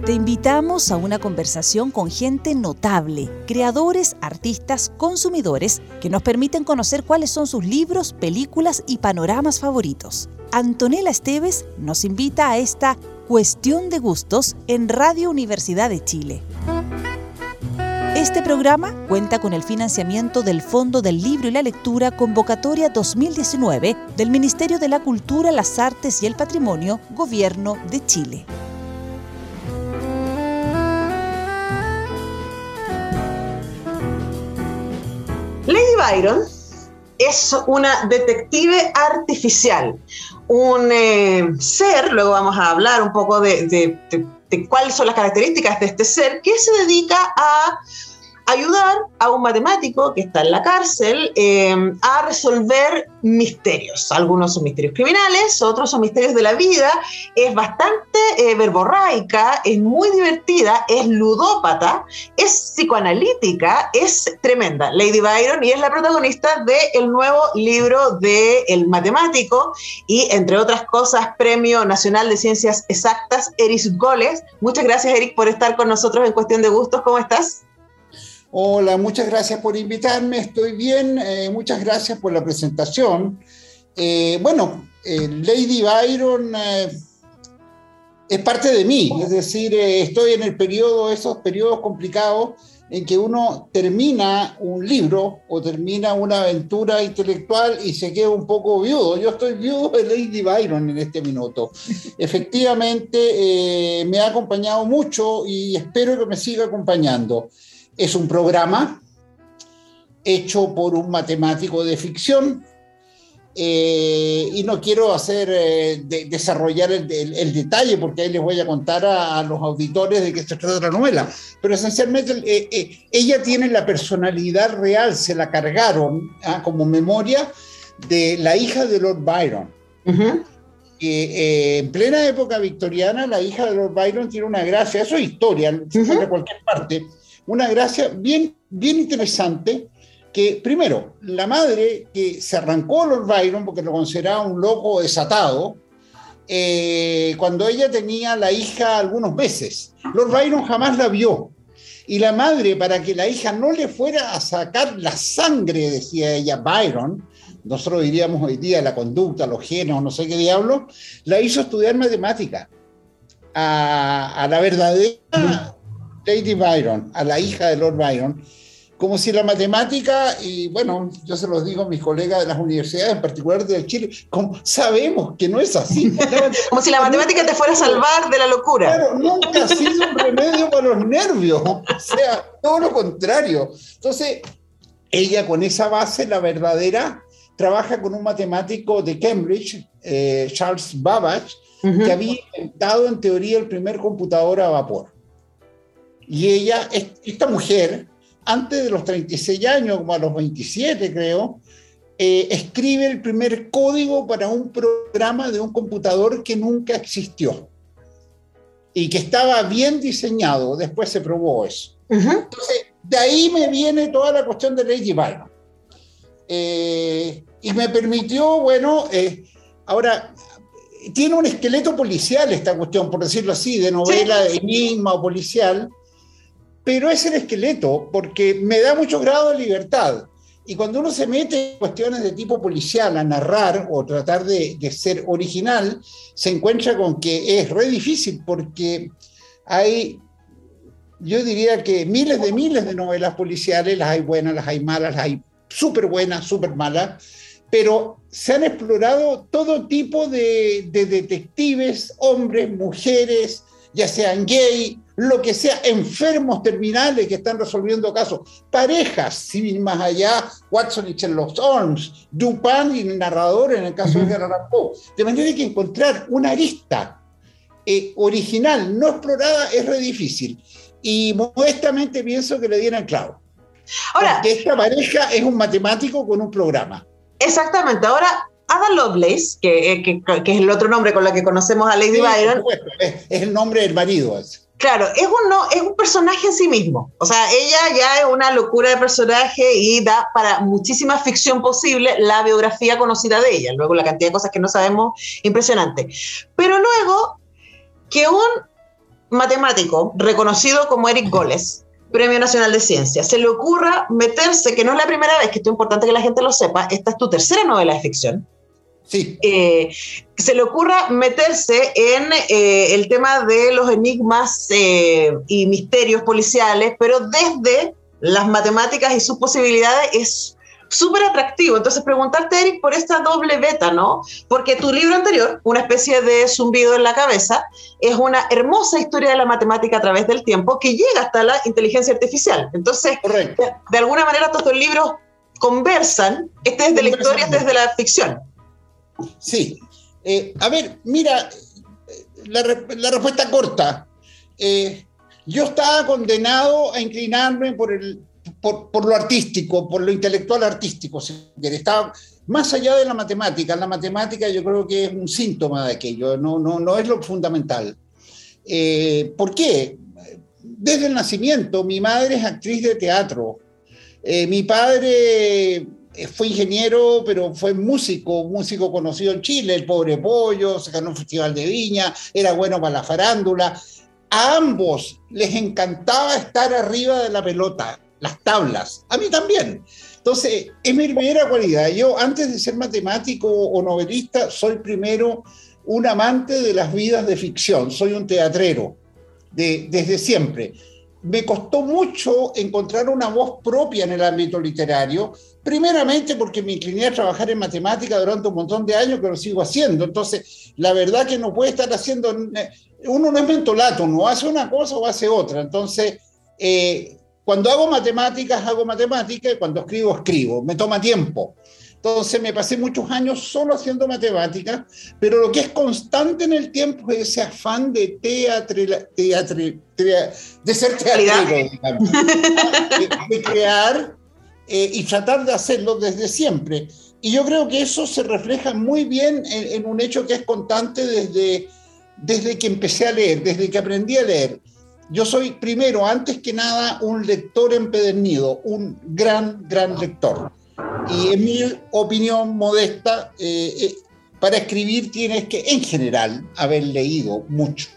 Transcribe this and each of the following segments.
Te invitamos a una conversación con gente notable, creadores, artistas, consumidores, que nos permiten conocer cuáles son sus libros, películas y panoramas favoritos. Antonella Esteves nos invita a esta Cuestión de Gustos en Radio Universidad de Chile. Este programa cuenta con el financiamiento del Fondo del Libro y la Lectura Convocatoria 2019 del Ministerio de la Cultura, las Artes y el Patrimonio, Gobierno de Chile. Lady Byron es una detective artificial, un ser, luego vamos a hablar un poco de cuáles son las características de este ser, que se dedica a ayudar a un matemático que está en la cárcel a resolver misterios. Algunos son misterios criminales, otros son misterios de la vida. Es bastante verborráica, es muy divertida, es ludópata, es psicoanalítica, es tremenda. Lady Byron, y es la protagonista del nuevo libro de El Matemático y, entre otras cosas, Premio Nacional de Ciencias Exactas, Eric Goles. Muchas gracias, Eric, por estar con nosotros en Cuestión de Gustos. ¿Cómo estás? Hola, muchas gracias por invitarme, estoy bien, muchas gracias por la presentación. Lady Byron es parte de mí, es decir, estoy en esos periodos complicados en que uno termina un libro o termina una aventura intelectual y se queda un poco viudo. Yo estoy viudo de Lady Byron en este minuto. Efectivamente, me ha acompañado mucho y espero que me siga acompañando. Es un programa hecho por un matemático de ficción y no quiero desarrollar el detalle porque ahí les voy a contar a los auditores de qué se trata la novela. Pero esencialmente ella tiene la personalidad real, se la cargaron como memoria de la hija de Lord Byron. Uh-huh. En plena época victoriana, la hija de Lord Byron tiene una gracia, eso es historia, se encuentra en cualquier parte. Una gracia bien interesante, que primero, la madre que se arrancó a Lord Byron porque lo consideraba un loco desatado, cuando ella tenía la hija algunos meses. Lord Byron jamás la vio. Y la madre, para que la hija no le fuera a sacar la sangre, decía ella, Byron, nosotros diríamos hoy día la conducta, los genes o no sé qué diablo, la hizo estudiar matemática a la verdadera Lady Byron, a la hija de Lord Byron, como si la matemática, y bueno, yo se los digo a mis colegas de las universidades, en particular de Chile, como sabemos que no es así. Como si la matemática te fuera a salvar de la locura. Claro, nunca ha sido un remedio para los nervios, o sea, todo lo contrario. Entonces, ella con esa base, la verdadera, trabaja con un matemático de Cambridge, Charles Babbage, que había inventado en teoría el primer computador a vapor. Y ella, esta mujer, antes de los 36 años, como a los 27 creo, escribe el primer código para un programa de un computador que nunca existió y que estaba bien diseñado. Después se probó eso. Entonces, de ahí me viene toda la cuestión de Lady Byron. Y me permitió, ahora, tiene un esqueleto policial esta cuestión, por decirlo así, de novela, de enigma o policial, pero es el esqueleto, porque me da mucho grado de libertad. Y cuando uno se mete en cuestiones de tipo policial, a narrar o tratar de ser original, se encuentra con que es re difícil, porque hay, yo diría que miles de novelas policiales, las hay buenas, las hay malas, las hay súper buenas, súper malas, pero se han explorado todo tipo de detectives, hombres, mujeres, ya sean gay, lo que sea, enfermos terminales que están resolviendo casos, parejas, sin más allá, Watson y Sherlock Holmes, Dupin y el narrador en el caso de Edgar Allan Poe. De manera que encontrar una arista original, no explorada, es re difícil. Y modestamente pienso que le dieron el clavo. Ahora, porque esta pareja es un matemático con un programa. Exactamente. Ahora, Ada Lovelace, que es el otro nombre con el que conocemos a Lady Byron. Es el nombre del marido. Claro, es un personaje en sí mismo. O sea, ella ya es una locura de personaje y da para muchísima ficción posible la biografía conocida de ella. Luego la cantidad de cosas que no sabemos, impresionante. Pero luego que un matemático reconocido como Eric Goles, Premio Nacional de Ciencia, se le ocurra meterse, que no es la primera vez, que esto es importante que la gente lo sepa, esta es tu tercera novela de ficción, Sí. se le ocurra meterse en el tema de los enigmas y misterios policiales, pero desde las matemáticas y sus posibilidades es súper atractivo. Entonces, preguntarte, Eric, por esta doble beta, ¿no? Porque tu libro anterior, Una especie de zumbido en la cabeza, es una hermosa historia de la matemática a través del tiempo que llega hasta la inteligencia artificial. Entonces, de alguna manera, estos dos libros conversan, este es de la historia, este es de la ficción. Sí. A ver, mira, la respuesta corta. Yo estaba condenado a inclinarme por lo artístico, por lo intelectual artístico, si quieres. Estaba más allá de la matemática. La matemática yo creo que es un síntoma de aquello, no es lo fundamental. ¿Por qué? Desde el nacimiento, mi madre es actriz de teatro. Mi padre fue ingeniero, pero fue músico conocido en Chile, el Pobre Pollo, se ganó un festival de Viña, era bueno para la farándula. A ambos les encantaba estar arriba de la pelota, las tablas, a mí también. Entonces, es mi primera cualidad. Yo, antes de ser matemático o novelista, soy primero un amante de las vidas de ficción, soy un teatrero, desde siempre. Me costó mucho encontrar una voz propia en el ámbito literario, primeramente porque me incliné a trabajar en matemática durante un montón de años, que lo sigo haciendo. Entonces, la verdad que no puede estar haciendo... Uno no es mentolato, uno hace una cosa o hace otra. Entonces, cuando hago matemáticas, y cuando escribo, me toma tiempo. Entonces me pasé muchos años solo haciendo matemáticas, pero lo que es constante en el tiempo es ese afán de ser teatrero, digamos, de crear y tratar de hacerlo desde siempre. Y yo creo que eso se refleja muy bien en un hecho que es constante desde que empecé a leer, desde que aprendí a leer. Yo soy, primero, antes que nada, un lector empedernido, un gran lector. Y en mi opinión modesta, para escribir tienes que, en general, haber leído mucho.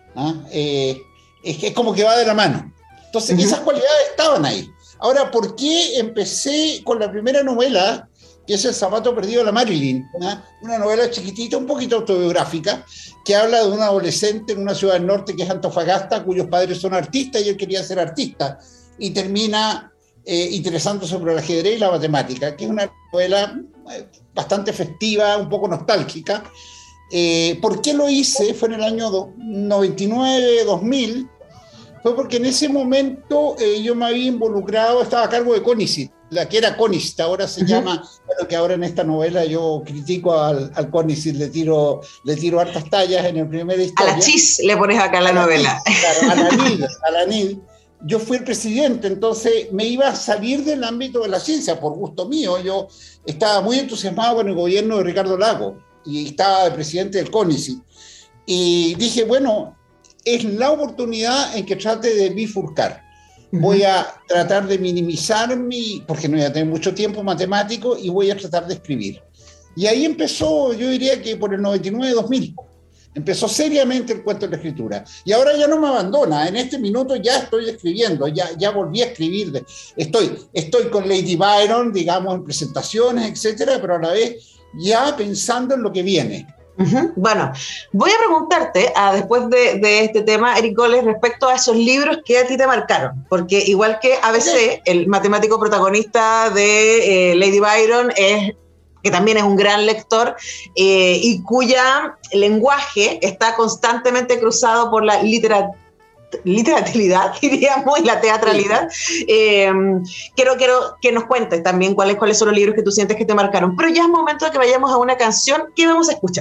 Es como que va de la mano. Entonces, esas cualidades estaban ahí. Ahora, ¿por qué empecé con la primera novela, que es El zapato perdido de la Marilyn? Una novela chiquitita, un poquito autobiográfica, que habla de un adolescente en una ciudad del norte que es Antofagasta, cuyos padres son artistas y él quería ser artista. Y termina interesándose sobre el ajedrez y la matemática, que es una novela bastante festiva, un poco nostálgica. ¿Por qué lo hice? Fue en el año 99, 2000. Fue porque en ese momento yo me había involucrado, estaba a cargo de CONICET, la que era CONICET, ahora se llama, bueno, que ahora en esta novela yo critico al CONICET, le tiro hartas tallas en el primer historia. A la chis le pones acá la novela. Claro, a la NID. Yo fui el presidente, entonces me iba a salir del ámbito de la ciencia, por gusto mío. Yo estaba muy entusiasmado con el gobierno de Ricardo Lagos y estaba de presidente del CONICET. Y dije, bueno, es la oportunidad en que trate de bifurcar. Voy a tratar de minimizar porque no voy a tener mucho tiempo matemático, y voy a tratar de escribir. Y ahí empezó, yo diría que por el 99-2000. Empezó seriamente el cuento de la escritura. Y ahora ya no me abandona. En este minuto ya estoy escribiendo, ya volví a escribir. Estoy con Lady Byron, digamos, en presentaciones, etcétera, pero a la vez ya pensando en lo que viene. Bueno, voy a preguntarte, después de este tema, Eric Goles, respecto a esos libros que a ti te marcaron. Porque igual que ABC, el matemático protagonista de Lady Byron que también es un gran lector y cuya lenguaje está constantemente cruzado por la literalidad, diríamos, y la teatralidad. Quiero que nos cuentes también cuáles son los libros que tú sientes que te marcaron. Pero ya es momento de que vayamos a una canción. ¿Qué vamos a escuchar?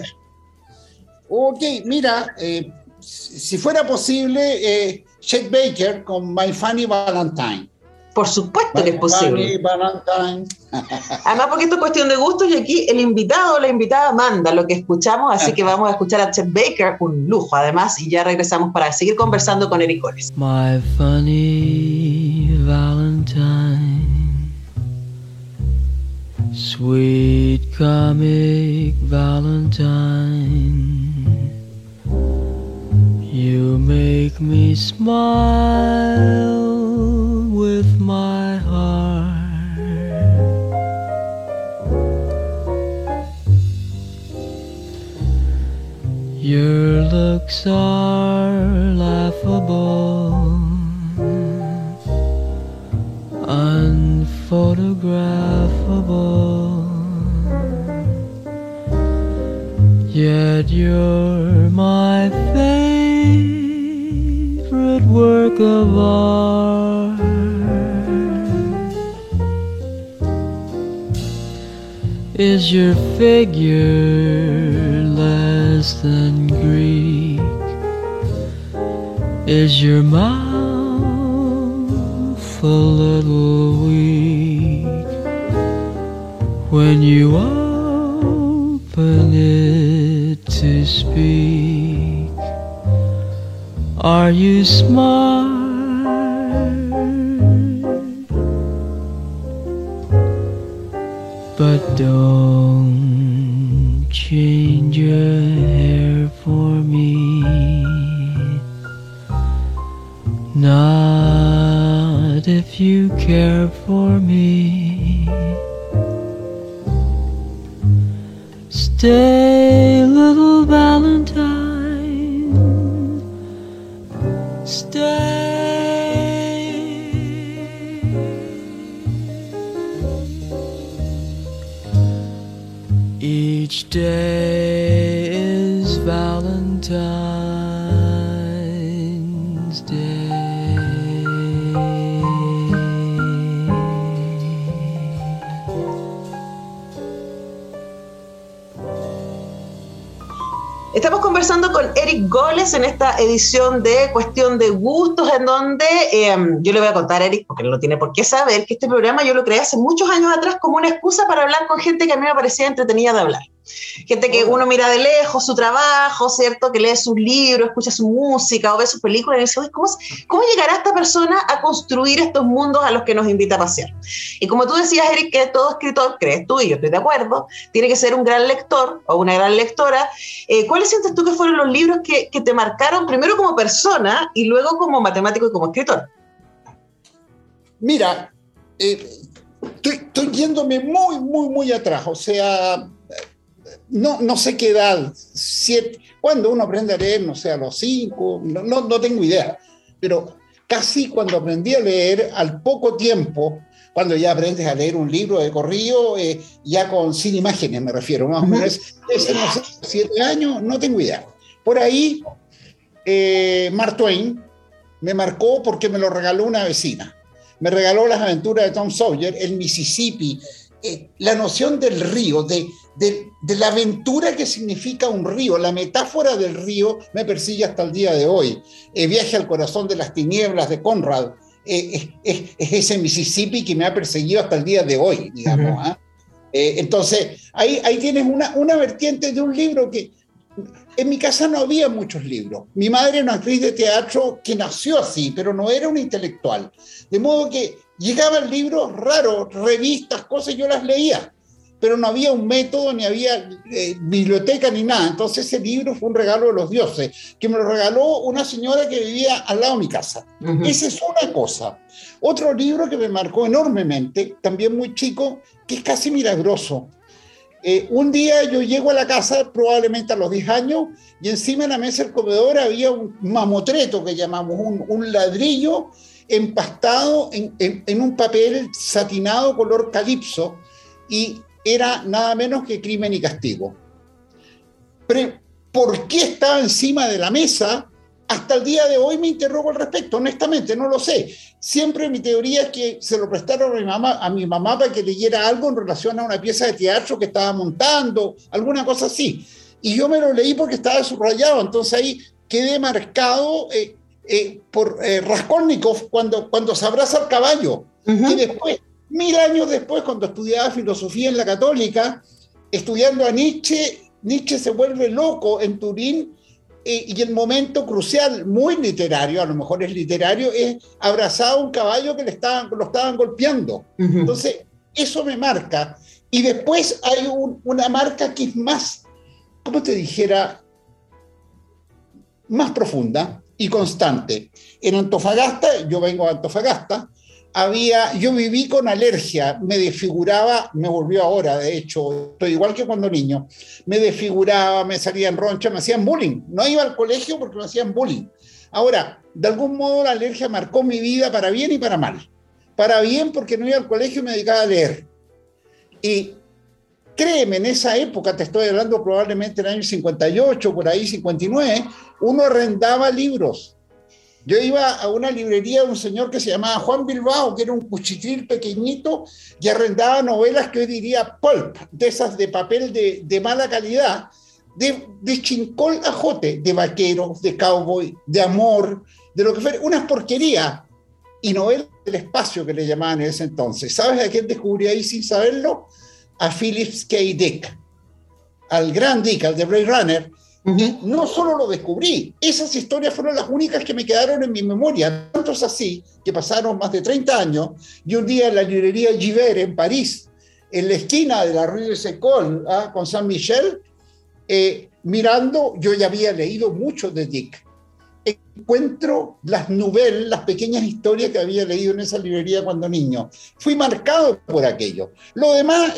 Ok, mira, si fuera posible, Chet Baker con My Funny Valentine. Por supuesto que es posible. Además, porque esto es cuestión de gustos y aquí el invitado o la invitada manda lo que escuchamos, así que vamos a escuchar a Chet Baker, un lujo además, y ya regresamos para seguir conversando con Eric Goles. My funny Valentine, sweet comic Valentine, you make make me smile with my heart. Your looks are laughable, unphotographable, yet you're my favorite work of art. Is your figure less than Greek? Is your mouth a little weak when you open it to speak? Are you smart? But don't change your hair for me, not if you care for me. Stay, little Valentine, stay. Each day is Valentine's Day. Estamos conversando con Eric Goles en esta edición de Cuestión de Gustos, en donde yo le voy a contar a Eric, porque no lo tiene por qué saber, que este programa yo lo creé hace muchos años atrás como una excusa para hablar con gente que a mí me parecía entretenida de hablar. Gente que uno mira de lejos su trabajo, ¿cierto? Que lee sus libros, escucha su música o ve sus películas y dice, oye, ¿cómo llegará esta persona a construir estos mundos a los que nos invita a pasear? Y como tú decías, Eric, que todo escritor, crees tú y yo estoy de acuerdo, tiene que ser un gran lector o una gran lectora. ¿Cuáles sientes tú que fueron los libros que te marcaron primero como persona y luego como matemático y como escritor? Mira, estoy yéndome muy atrás, o sea, no sé qué edad, 7, cuando uno aprende a leer, no sé, a los 5, no tengo idea, pero casi cuando aprendí a leer, al poco tiempo, cuando ya aprendes a leer un libro de corrido, ya sin imágenes me refiero, más o menos, no sé, 7 años, no tengo idea. Por ahí, Mark Twain me marcó porque me lo regaló una vecina. Me regaló Las aventuras de Tom Sawyer, el Mississippi, la noción del río, de la aventura que significa un río, la metáfora del río me persigue hasta el día de hoy. Viaje al corazón de las tinieblas de Conrad, es ese Mississippi que me ha perseguido hasta el día de hoy, digamos. Uh-huh. Entonces, ahí tienes una vertiente de un libro que... En mi casa no había muchos libros. Mi madre era una actriz de teatro que nació así, pero no era una intelectual. De modo que llegaban libros raros, revistas, cosas, yo las leía, pero no había un método, ni había biblioteca, ni nada. Entonces ese libro fue un regalo de los dioses, que me lo regaló una señora que vivía al lado de mi casa. Uh-huh. Esa es una cosa. Otro libro que me marcó enormemente, también muy chico, que es casi milagroso. Un día yo llego a la casa, probablemente a los 10 años, y encima de la mesa del comedor había un mamotreto que llamamos, un ladrillo empastado en un papel satinado color calipso, y era nada menos que Crimen y Castigo. Pero, ¿por qué estaba encima de la mesa? Hasta el día de hoy me interrogo al respecto, honestamente, no lo sé. Siempre mi teoría es que se lo prestaron a mi mamá para que leyera algo en relación a una pieza de teatro que estaba montando, alguna cosa así. Y yo me lo leí porque estaba subrayado, entonces ahí quedé marcado por Raskolnikov cuando se abraza al caballo. Uh-huh. Y después, 1000 años después, cuando estudiaba filosofía en la Católica, estudiando a Nietzsche se vuelve loco en Turín. Y el momento crucial, muy literario, a lo mejor es literario, es abrazado a un caballo que lo estaban golpeando. Uh-huh. Entonces, eso me marca. Y después hay una marca que es más, ¿cómo te dijera? Más profunda, y constante. En Antofagasta, yo vengo de Antofagasta, yo viví con alergia, me desfiguraba, me volvió ahora, de hecho, estoy igual que cuando niño, me desfiguraba, me salían ronchas, me hacían bullying. No iba al colegio porque me hacían bullying. Ahora, de algún modo la alergia marcó mi vida para bien y para mal. Para bien porque no iba al colegio y me dedicaba a leer. Y créeme, en esa época, te estoy hablando probablemente en el año 58, por ahí 59, uno arrendaba libros. Yo iba a una librería de un señor que se llamaba Juan Bilbao, que era un cuchitril pequeñito, y arrendaba novelas que hoy diría pulp, de esas de papel de mala calidad, de chincol a jote, de vaqueros, de cowboy, de amor, de lo que fuera, unas porquerías, y novelas del espacio que le llamaban en ese entonces. ¿Sabes a quién descubrí ahí sin saberlo? A Philip K. Dick, al gran Dick, al de Blade Runner. Y no solo lo descubrí, esas historias fueron las únicas que me quedaron en mi memoria, tantos así que pasaron más de 30 años, y un día en la librería Giver en París, en la esquina de la Rue de Secol, con Saint Michel, mirando, yo ya había leído mucho de Dick, encuentro las novelas, las pequeñas historias que había leído en esa librería cuando niño. Fui marcado por aquello. Lo demás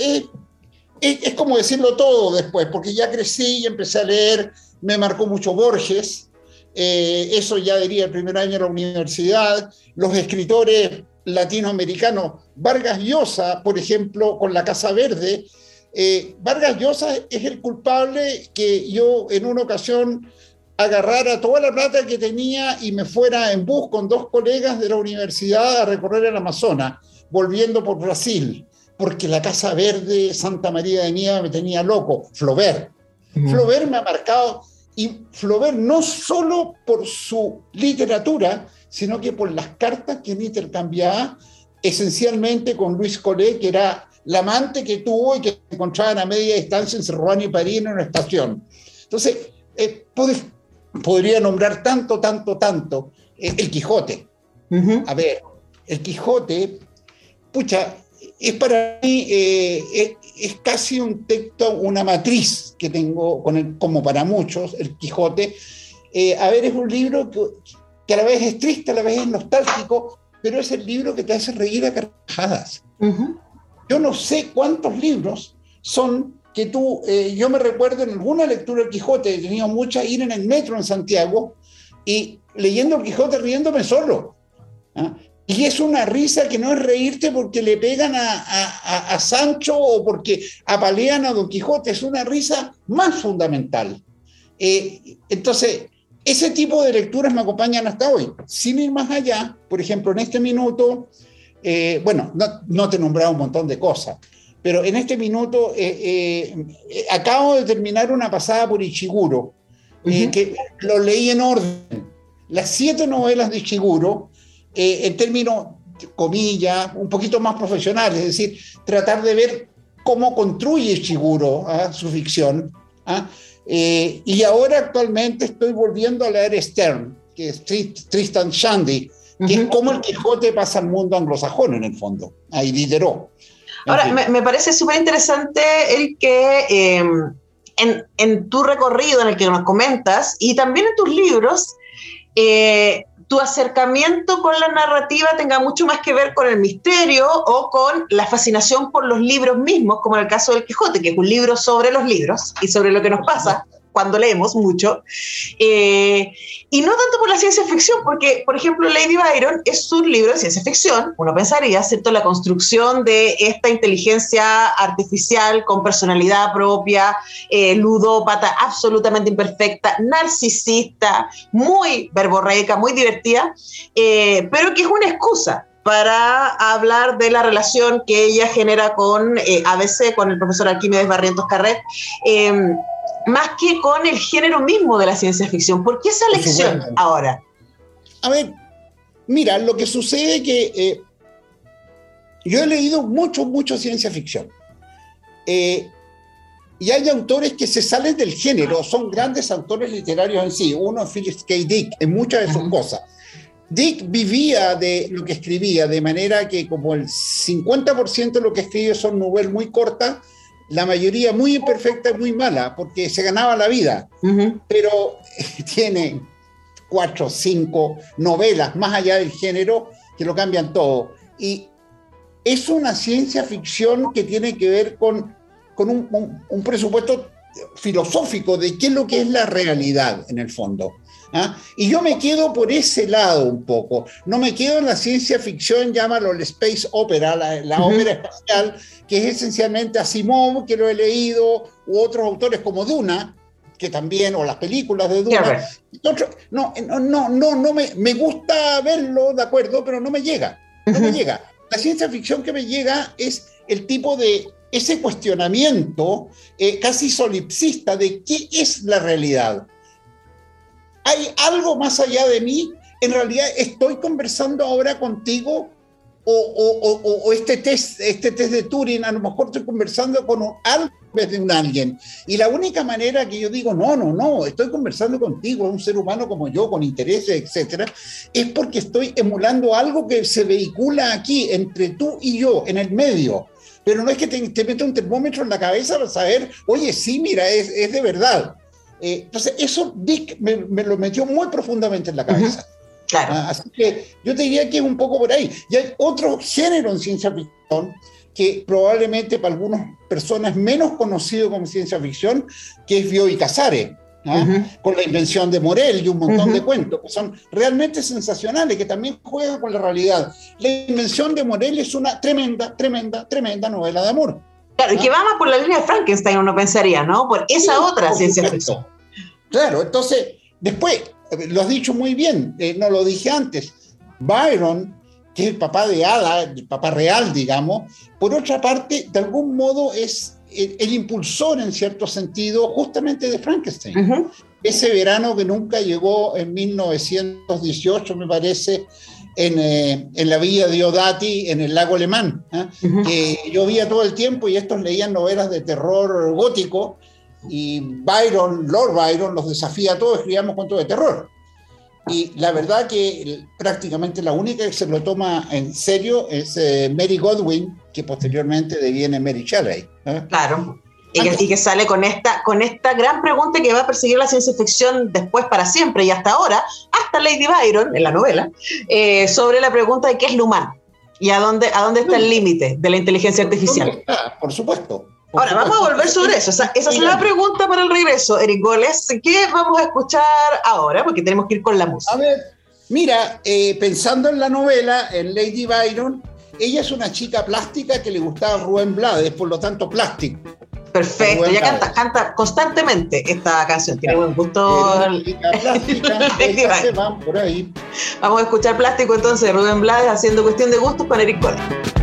es como decirlo todo después, porque ya crecí y empecé a leer, me marcó mucho Borges, eso ya diría el primer año de la universidad, los escritores latinoamericanos, Vargas Llosa, por ejemplo, con La Casa Verde. Vargas Llosa es el culpable que yo en una ocasión agarrara toda la plata que tenía y me fuera en bus con 2 colegas de la universidad a recorrer el Amazonas, volviendo por Brasil, porque La Casa Verde, Santa María de Nieva me tenía loco. Flaubert. Flaubert me ha marcado, y Flaubert no solo por su literatura, sino que por las cartas que él intercambiaba esencialmente con Luis Collet, que era la amante que tuvo y que encontraban a media distancia en Rouen y París en una estación. Entonces, podría nombrar tanto. El Quijote. A ver, el Quijote, pucha, es para mí, es casi un texto, una matriz que tengo con él, como para muchos, el Quijote. A ver, es un libro que a la vez es triste, a la vez es nostálgico, pero es el libro que te hace reír a carcajadas. Yo no sé cuántos libros son que yo me recuerdo en alguna lectura del Quijote, he tenido muchas, ir en el metro en Santiago y leyendo el Quijote riéndome solo. Y es una risa que no es reírte porque le pegan a Sancho o porque apalean a Don Quijote, es una risa más fundamental. Entonces, ese tipo de lecturas me acompañan hasta hoy. Sin ir más allá, por ejemplo, en este minuto, bueno, no te he nombrado un montón de cosas, pero en este minuto acabo de terminar una pasada por Ishiguro, que lo leí en orden. Las 7 novelas de Ishiguro, en términos, comillas, un poquito más profesionales, es decir, tratar de ver cómo construye Ishiguro su ficción. Y ahora actualmente estoy volviendo a leer Stern, que es Tristan Shandy, que es como el Quijote pasa al mundo anglosajón en el fondo, ahí Diderot. Ahora, me parece súper interesante el que en tu recorrido, en el que nos comentas, y también en tus libros, tu acercamiento con la narrativa tenga mucho más que ver con el misterio o con la fascinación por los libros mismos, como en el caso del Quijote, que es un libro sobre los libros y sobre lo que nos pasa cuando leemos mucho, y no tanto por la ciencia ficción, porque, por ejemplo, Lady Byron es un libro de ciencia ficción, uno pensaría, ¿cierto?, la construcción de esta inteligencia artificial con personalidad propia, ludópata, absolutamente imperfecta, narcisista, muy verborreica, muy divertida, pero que es una excusa para hablar de la relación que ella genera con ABC, con el profesor Arquímedes Barrientos Carret, más que con el género mismo de la ciencia ficción. ¿Por qué esa elección ahora? A ver, mira, lo que sucede es que yo he leído mucho ciencia ficción. Y hay autores que se salen del género, son grandes autores literarios en sí. Uno es Philip K. Dick, en muchas de sus cosas. Dick vivía de lo que escribía, de manera que como el 50% de lo que escribe son novelas muy cortas, la mayoría muy imperfecta y muy mala, porque se ganaba la vida. Pero tiene 4, 5 novelas, más allá del género, que lo cambian todo. Y es una ciencia ficción que tiene que ver con un presupuesto filosófico de qué es lo que es la realidad, en el fondo. ¿Ah? Y yo me quedo por ese lado un poco. No me quedo en la ciencia ficción, llámalo el space opera, la ópera espacial, que es esencialmente Asimov, que lo he leído, u otros autores como Duna, que también, o las películas de Duna. Me gusta verlo, de acuerdo, pero no me llega. No me llega. La ciencia ficción que me llega es el tipo de ese cuestionamiento casi solipsista de qué es la realidad. ¿Hay algo más allá de mí? ¿En realidad estoy conversando ahora contigo? ¿O este test de Turing, a lo mejor estoy conversando con algo en vez de un alguien? Y la única manera que yo digo, no, estoy conversando contigo, un ser humano como yo, con intereses, etcétera, es porque estoy emulando algo que se vehicula aquí, entre tú y yo, en el medio. Pero no es que te meta un termómetro en la cabeza para saber, oye, sí, mira, es de verdad. Entonces, eso Dick me lo metió muy profundamente en la cabeza. Claro. Así que yo te diría que es un poco por ahí. Y hay otro género en ciencia ficción que probablemente para algunas personas menos conocido como ciencia ficción, que es Bioy Casares, con la invención de Morel y un montón de cuentos que son realmente sensacionales, que también juegan con la realidad. La invención de Morel es una tremenda novela de amor. Claro, y que va más por la línea de Frankenstein, uno pensaría, ¿no? Por esa otra ciencia ficción. Claro, entonces, después, lo has dicho muy bien, no lo dije antes, Byron, que es el papá de Ada, el papá real, digamos, por otra parte, de algún modo es el impulsor, en cierto sentido, justamente de Frankenstein. Ese verano que nunca llegó en 1918, me parece, en la villa de Diodati, en el lago Alemán, que llovía todo el tiempo y estos leían novelas de terror gótico, y Lord Byron los desafía a todos, escribíamos cuentos de terror. Y la verdad que prácticamente la única que se lo toma en serio es Mary Godwin, que posteriormente deviene Mary Shelley. Claro. Y que sale con esta gran pregunta que va a perseguir la ciencia ficción después para siempre y hasta ahora, hasta Lady Byron, en la novela, sobre la pregunta de qué es lo humano y a dónde está el límite de la inteligencia artificial. Por supuesto. Ahora, vamos a volver sobre eso. Esa es la pregunta para el regreso, Eric Goles. ¿Qué vamos a escuchar ahora? Porque tenemos que ir con la música. A ver, mira, pensando en la novela, en Lady Byron, ella es una chica plástica que le gustaba Rubén Blades, por lo tanto, plástico. Perfecto, ella canta constantemente esta canción, tiene buen gusto. Plástica, van por ahí. Vamos a escuchar Plástico entonces, Rubén Blades haciendo Cuestión de Gustos con Eric Goles.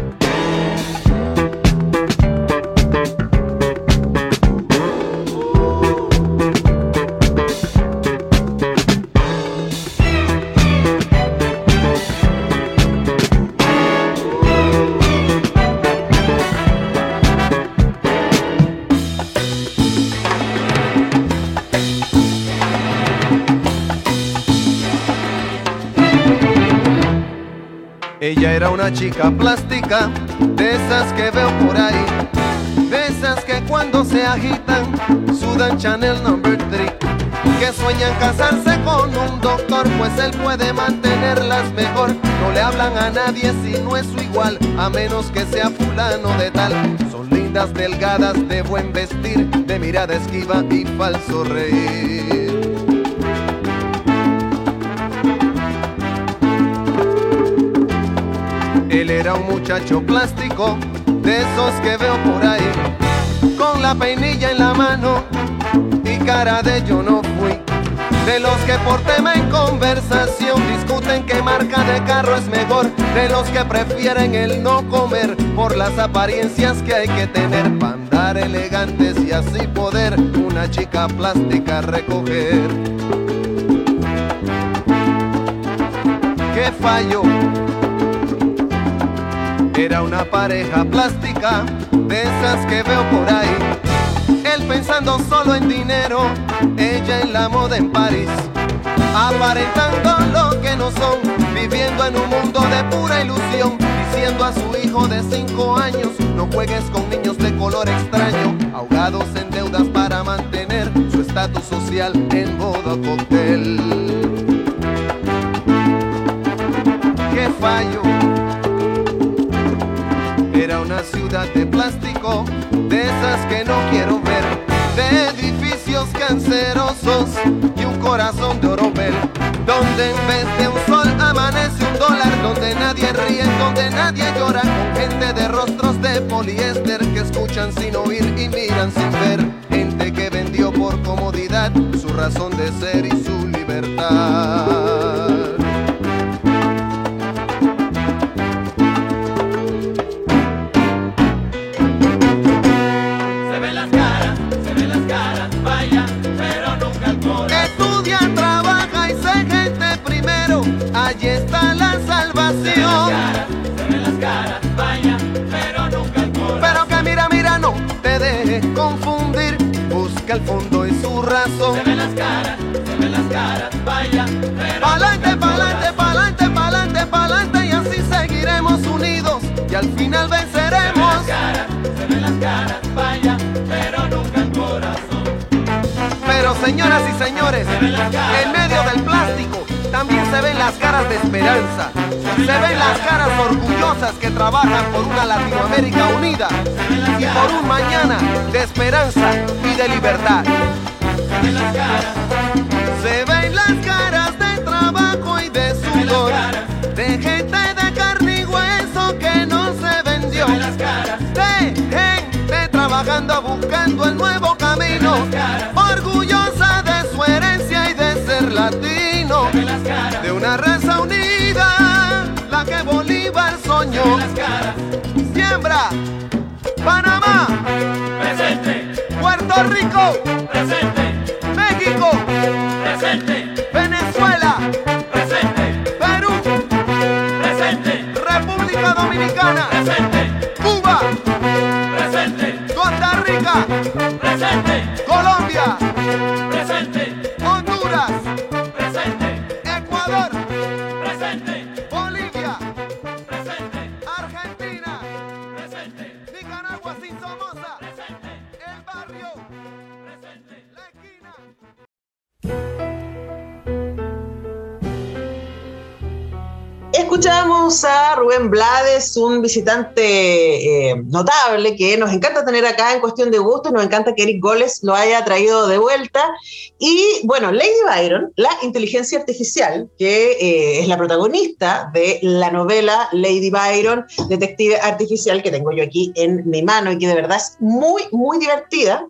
Ella era una chica plástica, de esas que veo por ahí, de esas que cuando se agitan sudan Chanel No. 3, que sueñan casarse con un doctor, pues él puede mantenerlas mejor. No le hablan a nadie si no es su igual, a menos que sea fulano de tal. Son lindas, delgadas, de buen vestir, de mirada esquiva y falso reír. Él era un muchacho plástico, de esos que veo por ahí, con la peinilla en la mano y cara de yo no fui. De los que por tema en conversación discuten qué marca de carro es mejor. De los que prefieren el no comer por las apariencias que hay que tener para andar elegantes y así poder una chica plástica recoger. ¿Qué falló? Era una pareja plástica, de esas que veo por ahí. Él pensando solo en dinero, ella en la moda en París. Aparentando lo que no son, viviendo en un mundo de pura ilusión. Diciendo a su hijo de 5 años, no juegues con niños de color extraño. Ahogados en deudas para mantener su estatus social en modo cóctel. fallo. Era una ciudad de plástico, de esas que no quiero ver, de edificios cancerosos y un corazón de oropel, donde en vez de un sol amanece $1, donde nadie ríe, donde nadie llora, con gente de rostros de poliéster que escuchan sin oír y miran sin ver, gente que vendió por comodidad su razón de ser y su libertad. Allí está la salvación. Se ven las caras, vaya, pero nunca el corazón. Pero que mira, no te dejes confundir. Busca el fondo y su razón. Se ven las caras, vaya, pero pa'lante, pa'lante, pa'lante, pa'lante, pa'lante. Y así seguiremos unidos y al final venceremos. Se ven las caras, vaya, pero nunca el corazón. Pero señoras y señores, en medio del plástico también se ven las caras de esperanza, se ven las caras orgullosas que trabajan por una Latinoamérica unida y por un mañana de esperanza y de libertad. Se ven las caras de trabajo y de sudor, de gente de carne y hueso que no se vendió, de gente trabajando buscando el nuevo camino, orgullosa de su herencia y de ser latino, de una raza unida, la que Bolívar soñó. Siembra, Panamá, presente. Puerto Rico, presente. México, presente. Venezuela, presente. Perú, presente. República Dominicana, presente. Cuba, presente. Costa Rica, presente. Colombia, presente. Honduras, presente. Ecuador, presente. Bolivia, presente. Argentina, presente. Nicaragua sin Somoza, presente. El barrio, presente. La esquina. Escuchamos a Rubén Blades, un visitante notable que nos encanta tener acá en Cuestión de Gusto, y nos encanta que Eric Goles lo haya traído de vuelta. Y bueno, Lady Byron, la inteligencia artificial, que es la protagonista de la novela Lady Byron, detective artificial, que tengo yo aquí en mi mano y que de verdad es muy, muy divertida.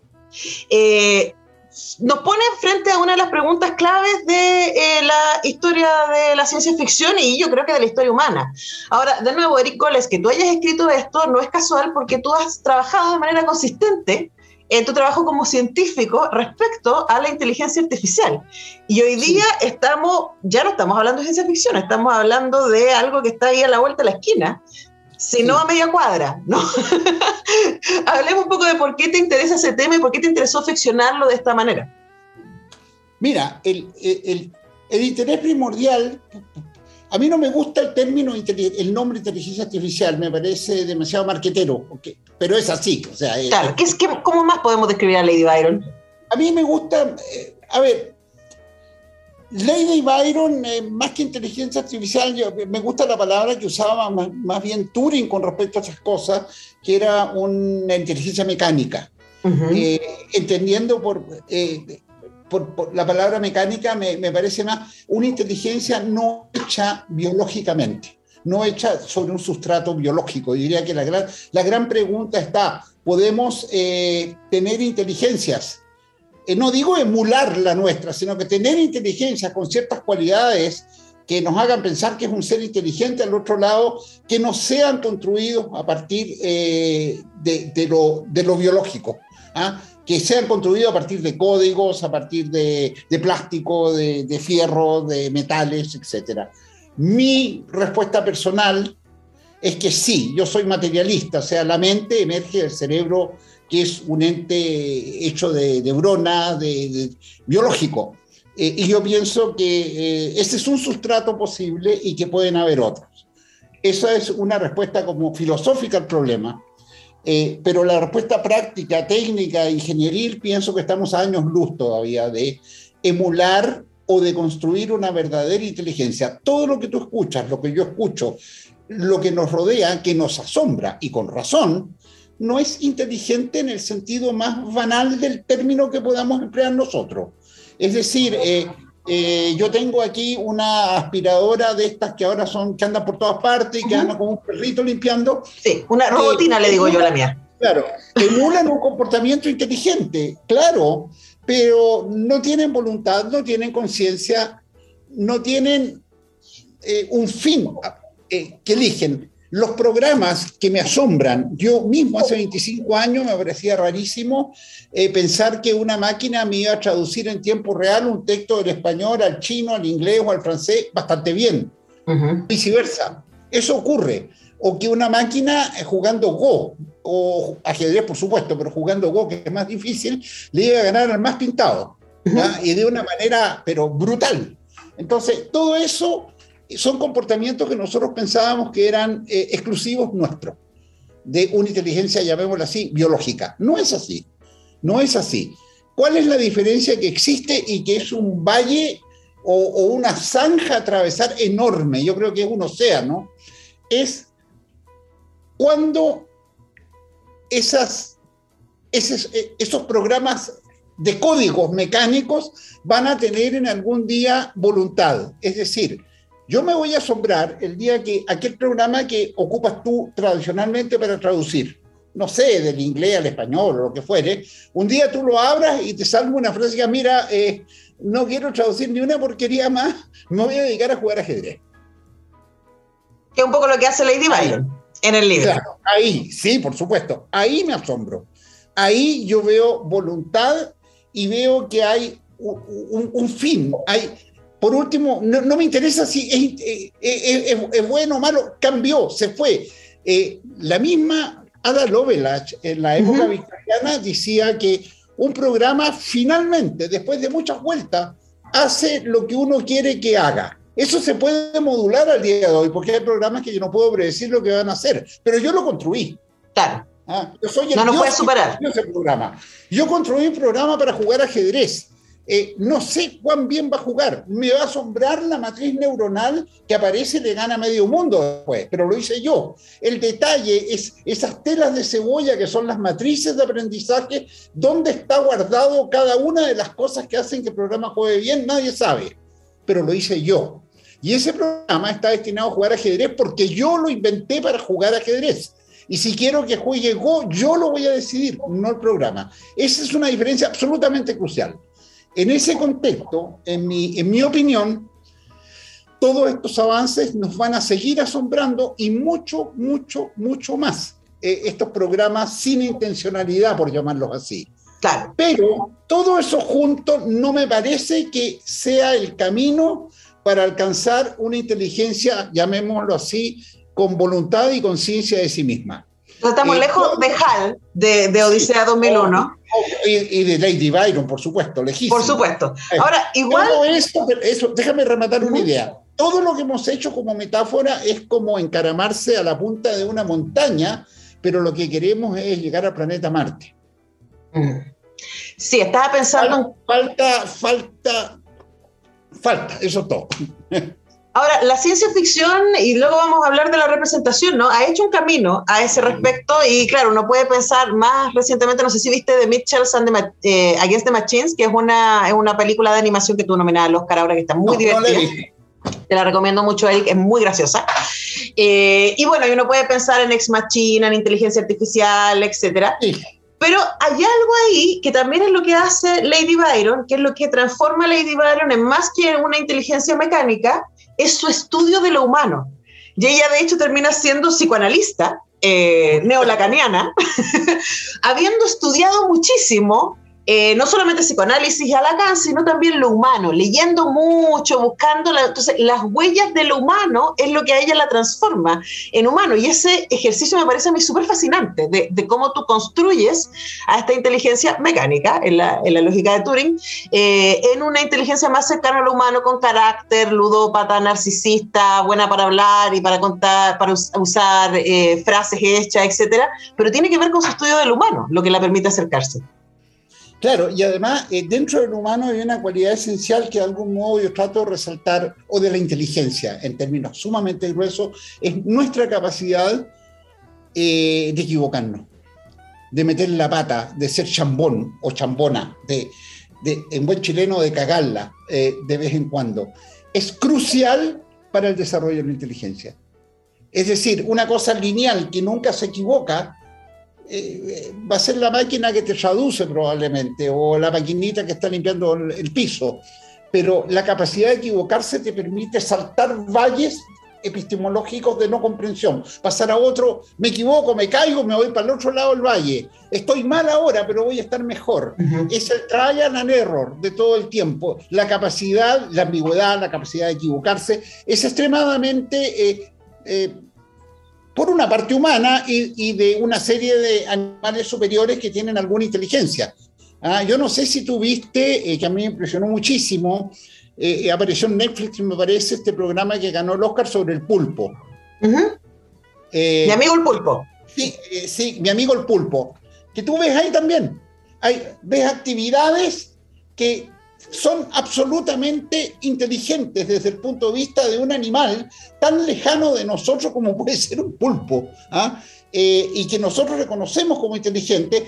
Nos pone frente a una de las preguntas claves de la historia de la ciencia ficción y yo creo que de la historia humana. Ahora, de nuevo, Eric Goles, que tú hayas escrito esto no es casual porque tú has trabajado de manera consistente en tu trabajo como científico respecto a la inteligencia artificial. Y hoy día ya no estamos hablando de ciencia ficción, estamos hablando de algo que está ahí a la vuelta de la esquina, si no a media cuadra, ¿no? Hablemos un poco de por qué te interesa ese tema y por qué te interesó ficcionarlo de esta manera. Mira, el interés primordial, a mí no me gusta el nombre inteligencia artificial, me parece demasiado marquetero, pero es así. O sea, claro, ¿cómo más podemos describir a Lady Byron? A mí me gusta, Lady Byron, más que inteligencia artificial, me gusta la palabra que usaba más bien Turing con respecto a esas cosas, que era una inteligencia mecánica. Uh-huh. Entendiendo por la palabra mecánica, me parece más una inteligencia no hecha biológicamente, no hecha sobre un sustrato biológico. Yo diría que la gran pregunta está, ¿podemos tener inteligencias? No digo emular la nuestra, sino que tener inteligencia con ciertas cualidades que nos hagan pensar que es un ser inteligente al otro lado, que no sean construidos a partir de lo biológico, ¿ah? Que sean construidos a partir de códigos, a partir de plástico, de fierro, de metales, etc. Mi respuesta personal es que sí, yo soy materialista, o sea, la mente emerge del cerebro, que es un ente hecho de neuronas, biológico. Y yo pienso que ese es un sustrato posible y que pueden haber otros. Esa es una respuesta como filosófica al problema. Pero la respuesta práctica, técnica, ingenieril, pienso que estamos a años luz todavía de emular o de construir una verdadera inteligencia. Todo lo que tú escuchas, lo que yo escucho, lo que nos rodea, que nos asombra, y con razón, no es inteligente en el sentido más banal del término que podamos emplear nosotros. Es decir, yo tengo aquí una aspiradora de estas que ahora que andan por todas partes y que andan como un perrito limpiando. Sí, una robotina le digo yo a la mía. Claro, emulan un comportamiento inteligente, claro, pero no tienen voluntad, no tienen conciencia, no tienen un fin que eligen. Los programas que me asombran, yo mismo hace 25 años me parecía rarísimo pensar que una máquina me iba a traducir en tiempo real un texto del español al chino, al inglés o al francés bastante bien, viceversa. Eso ocurre. O que una máquina jugando Go, o ajedrez por supuesto, pero jugando Go, que es más difícil, le iba a ganar al más pintado, y de una manera, pero brutal. Entonces, todo eso son comportamientos que nosotros pensábamos que eran exclusivos nuestros, de una inteligencia, llamémosla así, biológica. No es así, no es así. ¿Cuál es la diferencia que existe y que es un valle o una zanja a atravesar enorme? Yo creo que es un océano. Es cuando esos programas de códigos mecánicos van a tener en algún día voluntad. Es decir, yo me voy a asombrar el día que aquel programa que ocupas tú tradicionalmente para traducir, no sé, del inglés al español o lo que fuere, un día tú lo abras y te salga una frase que diga, mira, no quiero traducir ni una porquería más, me voy a dedicar a jugar ajedrez. Que es un poco lo que hace Lady Byron en el libro. Claro, ahí, sí, por supuesto, ahí me asombro. Ahí yo veo voluntad y veo que hay un fin. Por último, no me interesa si es bueno o malo, cambió, se fue. La misma Ada Lovelace en la época victoriana decía que un programa finalmente, después de muchas vueltas, hace lo que uno quiere que haga. Eso se puede modular al día de hoy, porque hay programas que yo no puedo predecir lo que van a hacer, pero yo lo construí. Claro. Yo soy el no dios puedes superar. Ese programa. Yo construí un programa para jugar ajedrez. No sé cuán bien va a jugar. Me va a asombrar la matriz neuronal que aparece y le gana medio mundo después, pero lo hice yo. El detalle es esas telas de cebolla que son las matrices de aprendizaje, dónde está guardado cada una de las cosas que hacen que el programa juegue bien, nadie sabe, pero lo hice yo. Y ese programa está destinado a jugar ajedrez porque yo lo inventé para jugar ajedrez. Y si quiero que juegue Go, yo lo voy a decidir, no el programa. Esa es una diferencia absolutamente crucial. En ese contexto, en mi opinión, todos estos avances nos van a seguir asombrando y mucho, mucho, mucho más. Estos programas sin intencionalidad, por llamarlos así. Claro. Pero todo eso junto no me parece que sea el camino para alcanzar una inteligencia, llamémoslo así, con voluntad y conciencia de sí misma. Estamos lejos de HAL, de Odisea 2001. Y de Lady Byron, por supuesto, lejísimo. Por supuesto. Ahora, igual... Eso, déjame rematar una idea. Todo lo que hemos hecho como metáfora es como encaramarse a la punta de una montaña, pero lo que queremos es llegar al planeta Marte. Sí, estaba pensando... Falta, eso es todo. Ahora, la ciencia ficción, y luego vamos a hablar de la representación, ¿no? Ha hecho un camino a ese respecto, y claro, uno puede pensar más recientemente, no sé si viste The Mitchells Against the Machines, que es una película de animación que tú nominabas al Oscar ahora, que está muy divertida. Te la recomiendo mucho, Eric, es muy graciosa. Y bueno, y uno puede pensar en Ex Machina, en inteligencia artificial, etcétera. Sí. Pero hay algo ahí que también es lo que hace Lady Byron, que es lo que transforma a Lady Byron en más que una inteligencia mecánica, es su estudio de lo humano. Y ella, de hecho, termina siendo psicoanalista, neolacaniana, habiendo estudiado muchísimo, no solamente psicoanálisis a Lacan, sino también lo humano, leyendo mucho, buscando, entonces las huellas de lo humano es lo que a ella la transforma en humano, y ese ejercicio me parece a mí súper fascinante, de cómo tú construyes a esta inteligencia mecánica, en la lógica de Turing, en una inteligencia más cercana a lo humano, con carácter, ludópata, narcisista, buena para hablar y para contar, para usar frases hechas, etcétera, pero tiene que ver con su estudio del humano, lo que la permite acercarse. Claro, y además dentro del humano hay una cualidad esencial que de algún modo yo trato de resaltar, o de la inteligencia, en términos sumamente gruesos, es nuestra capacidad de equivocarnos, de meter la pata, de ser chambón o chambona, en buen chileno, de cagarla de vez en cuando. Es crucial para el desarrollo de la inteligencia. Es decir, una cosa lineal que nunca se equivoca, va a ser la máquina que te traduce probablemente, o la maquinita que está limpiando el piso, pero la capacidad de equivocarse te permite saltar valles epistemológicos de no comprensión, pasar a otro, me equivoco, me caigo, me voy para el otro lado del valle, estoy mal ahora, pero voy a estar mejor. Es el trial and error de todo el tiempo. La capacidad, la ambigüedad, la capacidad de equivocarse es extremadamente por una parte humana y de una serie de animales superiores que tienen alguna inteligencia. Yo no sé si tú viste, que a mí me impresionó muchísimo, apareció en Netflix, me parece, este programa que ganó el Oscar sobre el pulpo. Mi amigo el pulpo. Sí, mi amigo el pulpo. Que tú ves ahí también. Ves actividades que son absolutamente inteligentes desde el punto de vista de un animal tan lejano de nosotros como puede ser un pulpo, y que nosotros reconocemos como inteligente,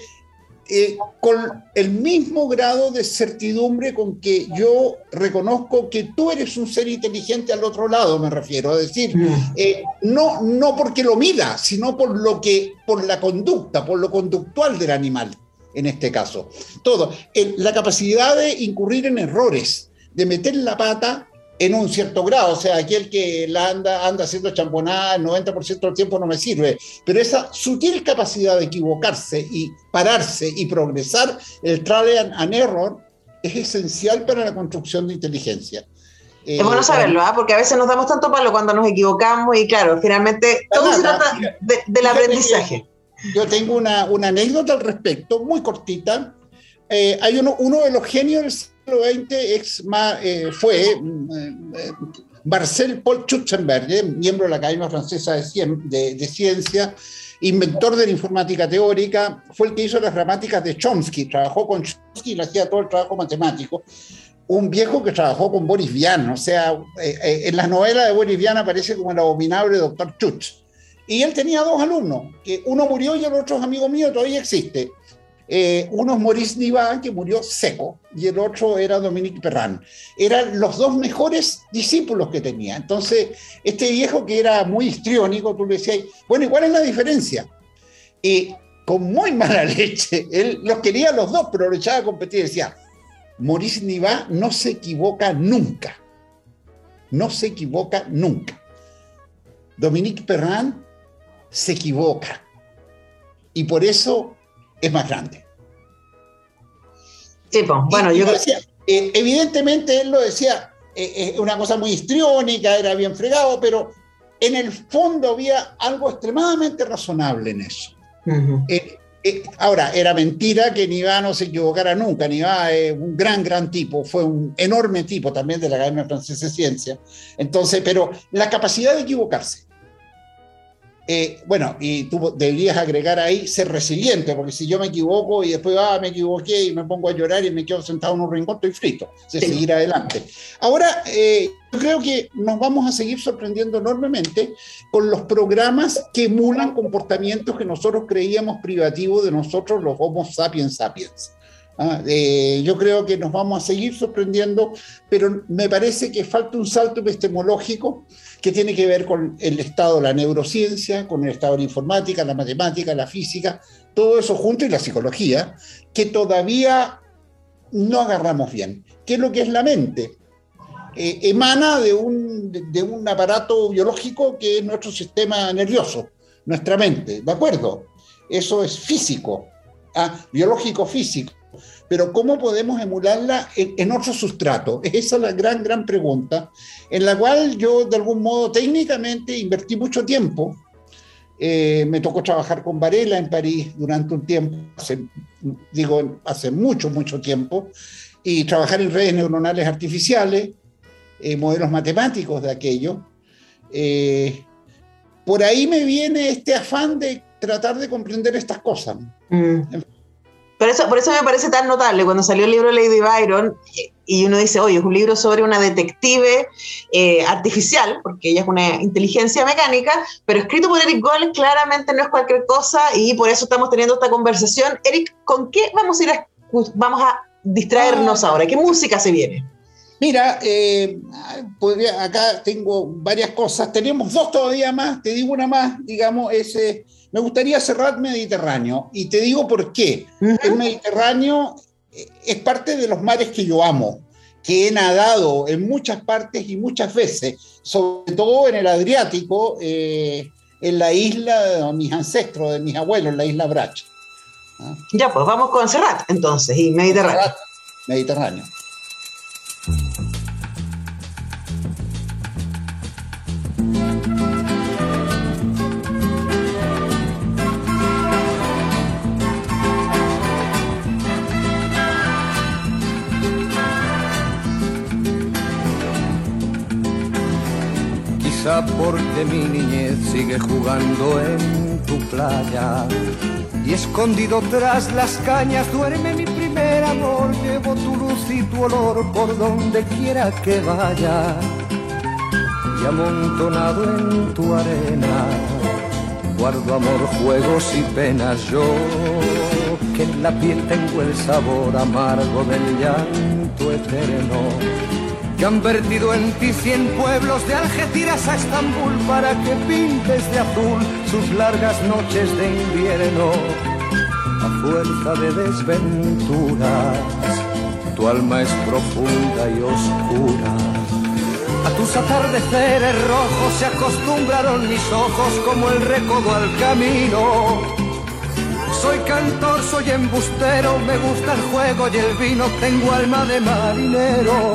con el mismo grado de certidumbre con que yo reconozco que tú eres un ser inteligente al otro lado, me refiero. Es decir, no porque lo mida, sino por la conducta, por lo conductual del animal, en este caso. Todo. La capacidad de incurrir en errores, de meter la pata en un cierto grado, o sea, aquel que anda haciendo champonada el 90% del tiempo no me sirve, pero esa sutil capacidad de equivocarse y pararse y progresar, el trial and error, es esencial para la construcción de inteligencia. Es bueno saberlo, porque a veces nos damos tanto palo cuando nos equivocamos y claro, finalmente todo se trata del aprendizaje. Yo tengo una anécdota al respecto, muy cortita. Hay uno de los genios del siglo XX fue Marcel Paul Schutzenberg, miembro de la Academia Francesa de Ciencia, inventor de la informática teórica, fue el que hizo las gramáticas de Chomsky, trabajó con Chomsky y le hacía todo el trabajo matemático. Un viejo que trabajó con Boris Vian, o sea, en las novelas de Boris Vian aparece como el abominable Dr. Chutz. Y él tenía dos alumnos, que uno murió y el otro es amigo mío, todavía existe. Uno es Maurice Niva, que murió seco, y el otro era Dominique Perrin. Eran los dos mejores discípulos que tenía. Entonces, este viejo que era muy histriónico, tú le decías, bueno, ¿y cuál es la diferencia? Y con muy mala leche, él los quería los dos, pero lo echaba a competir y decía, Maurice Niva no se equivoca nunca. No se equivoca nunca. Dominique Perrin se equivoca. Y por eso es más grande. Sí, pues, bueno, yo decía, evidentemente él lo decía, una cosa muy histriónica, era bien fregado, pero en el fondo había algo extremadamente razonable en eso. Ahora, era mentira que Niva no se equivocara nunca. Niva es un gran tipo, fue un enorme tipo también de la Academia Francesa de Ciencia. Entonces, pero la capacidad de equivocarse, bueno, y tú deberías agregar ahí ser resiliente, porque si yo me equivoco y después me equivoqué y me pongo a llorar y me quedo sentado en un rincón, estoy frito, de seguir adelante. Ahora, yo creo que nos vamos a seguir sorprendiendo enormemente con los programas que emulan comportamientos que nosotros creíamos privativos de nosotros, los Homo sapiens sapiens. Yo creo que nos vamos a seguir sorprendiendo, pero me parece que falta un salto epistemológico que tiene que ver con el estado de la neurociencia, con el estado de la informática, la matemática, la física, todo eso junto, y la psicología, que todavía no agarramos bien. ¿Qué es lo que es la mente? Emana de un aparato biológico que es nuestro sistema nervioso, nuestra mente, ¿de acuerdo? Eso es físico, biológico-físico. Pero ¿cómo podemos emularla en otro sustrato? Esa es la gran pregunta, en la cual yo de algún modo técnicamente invertí mucho tiempo. Me tocó trabajar con Varela en París durante un tiempo, hace mucho tiempo, y trabajar en redes neuronales artificiales, modelos matemáticos de aquello. Por ahí me viene este afán de tratar de comprender estas cosas. Por eso me parece tan notable cuando salió el libro de Lady Byron y uno dice, oye, es un libro sobre una detective artificial, porque ella es una inteligencia mecánica, pero escrito por Eric Goles claramente no es cualquier cosa y por eso estamos teniendo esta conversación. Eric, ¿con qué vamos a distraernos ahora? ¿Qué música se viene? Mira, acá tengo varias cosas. Tenemos dos todavía más. Te digo una más, digamos, me gustaría cerrar Mediterráneo. Y te digo por qué. El Mediterráneo es parte de los mares que yo amo, que he nadado en muchas partes y muchas veces, sobre todo en el Adriático, en la isla de mis ancestros, de mis abuelos, la isla Bracha. ¿Ah? Ya, pues vamos con Serrat, entonces, y Mediterráneo. Serrat, Mediterráneo. Quizá porque mi niñez sigue jugando en tu playa y escondido tras las cañas duerme mi primer amor. Llevo tu luz y tu olor por donde quiera que vaya y amontonado en tu arena guardo amor, juegos y penas. Yo que en la piel tengo el sabor amargo del llanto eterno, que han vertido en ti 100 pueblos de Algeciras a Estambul para que pintes de azul sus largas noches de invierno. A fuerza de desventuras, tu alma es profunda y oscura. A tus atardeceres rojos se acostumbraron mis ojos como el recodo al camino. Soy cantor, soy embustero, me gusta el juego y el vino, tengo alma de marinero.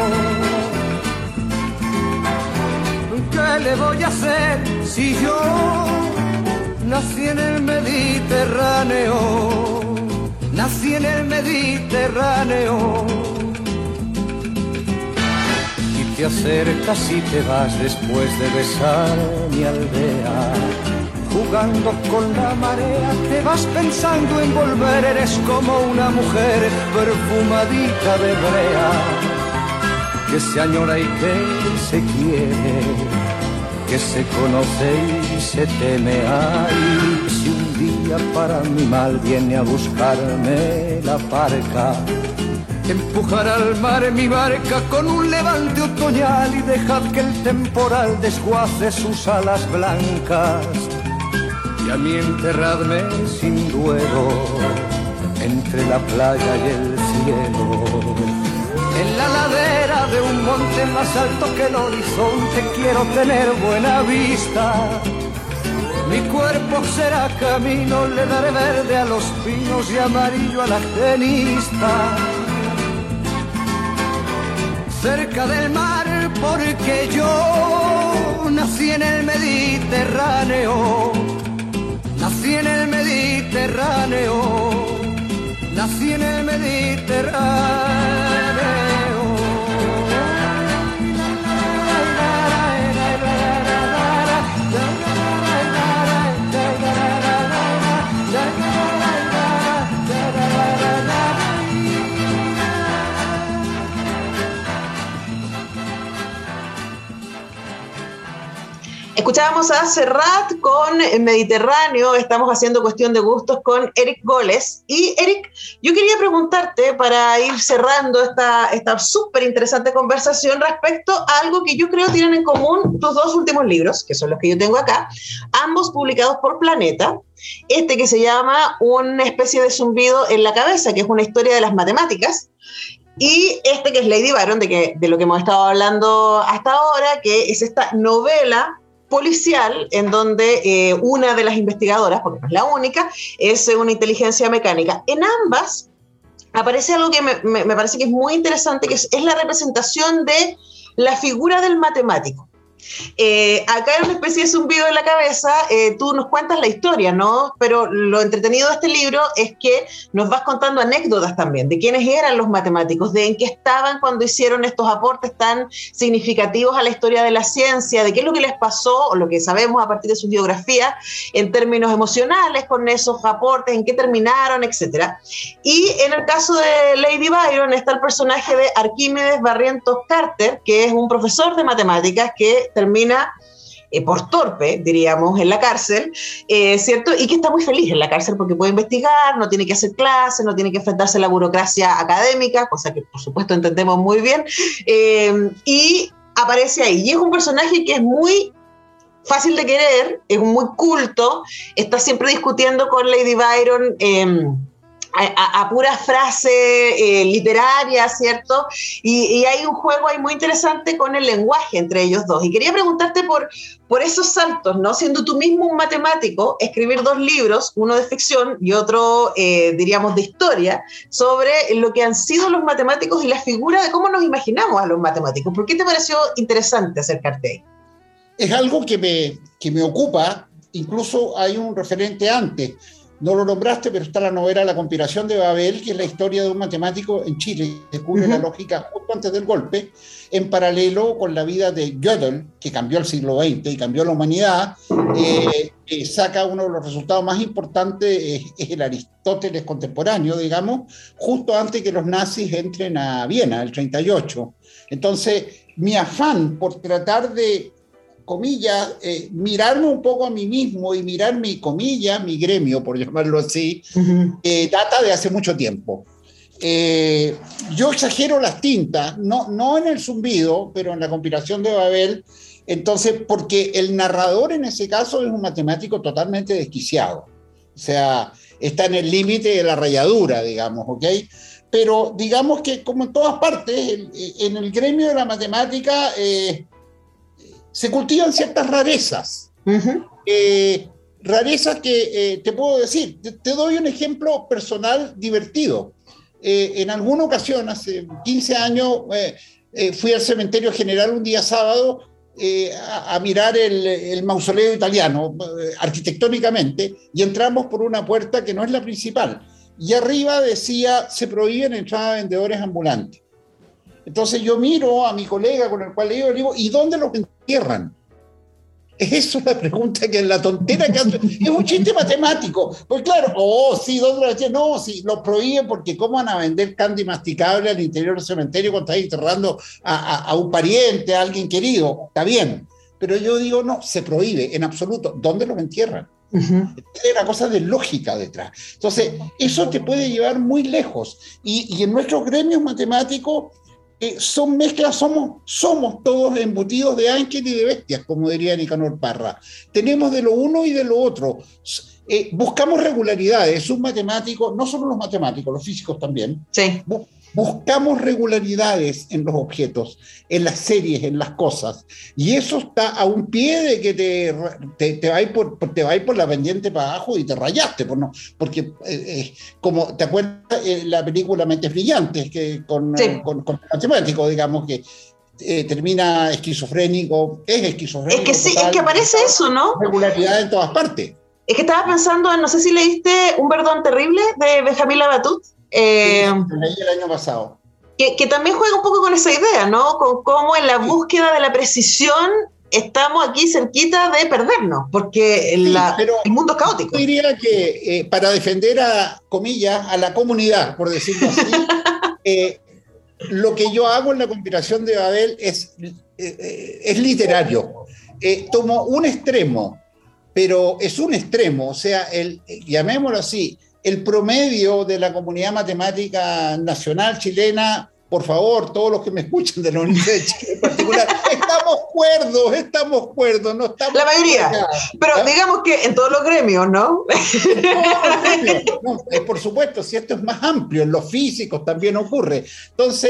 ¿Qué le voy a hacer si yo nací en el Mediterráneo? Nací en el Mediterráneo. Y te acercas y te vas después de besar mi aldea. Jugando con la marea, te vas pensando en volver. Eres como una mujer perfumadita de brea, que se añora y que se quiere, que se conoce y se teme. Ay, si un día para mi mal viene a buscarme la parca, empujar al mar mi barca con un levante otoñal y dejad que el temporal desguace sus alas blancas. Y a mí enterradme sin duelo entre la playa y el cielo. En la ladera de un monte más alto que el horizonte quiero tener buena vista. Mi cuerpo será camino, le daré verde a los pinos y amarillo a la genista. Cerca del mar porque yo nací en el Mediterráneo. Nací en el Mediterráneo. Nací en el Mediterráneo. Escuchábamos a Serrat con Mediterráneo. Estamos haciendo Cuestión de Gustos con Eric Goles. Y Eric, yo quería preguntarte, para ir cerrando esta súper interesante conversación, respecto a algo que yo creo tienen en común tus dos últimos libros, que son los que yo tengo acá, ambos publicados por Planeta. Este que se llama Una especie de zumbido en la cabeza, que es una historia de las matemáticas. Y este que es Lady Byron, de lo que hemos estado hablando hasta ahora, que es esta novela policial en donde una de las investigadoras, porque no es la única, es una inteligencia mecánica. En ambas aparece algo que me parece que es muy interesante, que es la representación de la figura del matemático. Acá hay una especie de zumbido en la cabeza, tú nos cuentas la historia, ¿no? Pero lo entretenido de este libro es que nos vas contando anécdotas también, de quiénes eran los matemáticos, de en qué estaban cuando hicieron estos aportes tan significativos a la historia de la ciencia, de qué es lo que les pasó, o lo que sabemos a partir de su biografía, en términos emocionales con esos aportes, en qué terminaron, etc. Y en el caso de Lady Byron está el personaje de Arquímedes Barrientos Carter, que es un profesor de matemáticas que termina por torpe, diríamos, en la cárcel, ¿cierto? Y que está muy feliz en la cárcel porque puede investigar, no tiene que hacer clases, no tiene que enfrentarse a la burocracia académica, cosa que por supuesto entendemos muy bien, y aparece ahí. Y es un personaje que es muy fácil de querer, es muy culto, está siempre discutiendo con Lady Byron a pura frase literaria, ¿cierto? Y hay un juego ahí muy interesante con el lenguaje entre ellos dos. Y quería preguntarte por esos saltos, ¿no? Siendo tú mismo un matemático, escribir 2 libros, uno de ficción y otro, diríamos, de historia, sobre lo que han sido los matemáticos y la figura de cómo nos imaginamos a los matemáticos. ¿Por qué te pareció interesante acercarte ahí? Es algo que me ocupa, incluso hay un referente antes. No lo nombraste, pero está la novela La conspiración de Babel, que es la historia de un matemático en Chile que descubre la lógica justo antes del golpe, en paralelo con la vida de Gödel, que cambió el siglo XX y cambió la humanidad. Saca uno de los resultados más importantes, es el Aristóteles contemporáneo, digamos, justo antes que los nazis entren a Viena, el 38. Entonces, mi afán por tratar de, comillas, mirarme un poco a mí mismo y mirar mi, comillas, mi gremio, por llamarlo así, data de hace mucho tiempo. Yo exagero las tintas, no en el zumbido, pero en la conspiración de Babel, entonces, porque el narrador en ese caso es un matemático totalmente desquiciado, o sea, está en el límite de la rayadura, digamos, ¿ok? Pero digamos que, como en todas partes, en el gremio de la matemática se cultivan ciertas rarezas. Rarezas que te puedo decir. Te doy un ejemplo personal divertido. En alguna ocasión, hace 15 años, fui al cementerio general un día sábado a mirar el mausoleo italiano, arquitectónicamente, y entramos por una puerta que no es la principal. Y arriba decía, se prohíben entradas a vendedores ambulantes. Entonces yo miro a mi colega con el cual le digo, ¿y dónde los entierran? Esa es la pregunta, que es la tontera que hace. Es un chiste matemático. Pues claro, sí, ¿dónde lo entierran? No, sí, lo prohíben porque ¿cómo van a vender candy masticable al interior del cementerio cuando están enterrando a un pariente, a alguien querido? Está bien. Pero yo digo, no, se prohíbe en absoluto. ¿Dónde los entierran? Hay una cosa de lógica detrás. Entonces, eso te puede llevar muy lejos. Y en nuestros gremios matemáticos, son mezclas, somos todos embutidos de ángeles y de bestias, como diría Nicanor Parra. Tenemos de lo uno y de lo otro. Buscamos regularidades. Un matemático, no solo los matemáticos, los físicos también, sí. Buscamos regularidades en los objetos, en las series, en las cosas. Y eso está a un pie de que te va a ir por la pendiente para abajo y te rayaste. Porque, como te acuerdas la película Mentes Brillantes, que con matemático, digamos, que termina esquizofrénico, es esquizofrénico. Es que sí, es que aparece eso, ¿no? Regularidad en todas partes. Es que estaba pensando en, no sé si leíste Un Perdón Terrible de Benjamín Labatut. Lo leí el año pasado. Que también juega un poco con esa idea, ¿no? Con cómo en la búsqueda de la precisión estamos aquí cerquita de perdernos, porque el mundo es caótico. Yo diría que para defender comillas, a la comunidad, por decirlo así, lo que yo hago en la conspiración de Babel es literario. Tomo un extremo, pero es un extremo, o sea, llamémoslo así, el promedio de la comunidad matemática nacional chilena, por favor, todos los que me escuchan de la Universidad de Chile en particular, estamos cuerdos, no estamos... La mayoría, pero digamos que en todos los gremios, ¿no? En todos los gremios, por supuesto, si esto es más amplio, en los físicos también ocurre. Entonces,